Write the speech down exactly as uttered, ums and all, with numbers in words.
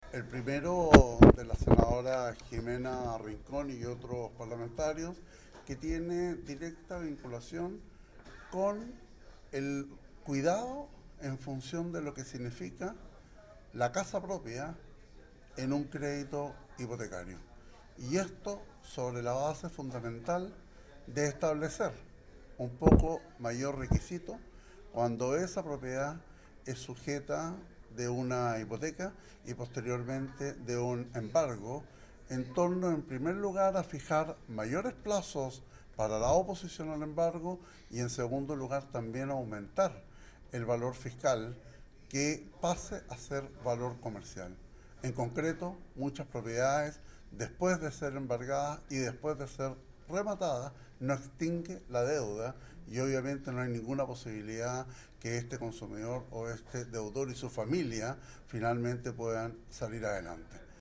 El primero de la senadora Jimena Rincón y otros parlamentarios, que tiene directa vinculación con el cuidado en función de lo que significa la casa propia en un crédito hipotecario. Y esto sobre la base fundamental de establecer un poco mayor requisito cuando esa propiedad es sujeta de una hipoteca y posteriormente de un embargo, en torno, en primer lugar, a fijar mayores plazos para la oposición al embargo y, en segundo lugar, también aumentar el valor fiscal que pase a ser valor comercial. En concreto, muchas propiedades, después de ser embargadas y después de ser rematadas, no extingue la deuda y obviamente no hay ninguna posibilidad que este consumidor o este deudor y su familia finalmente puedan salir adelante.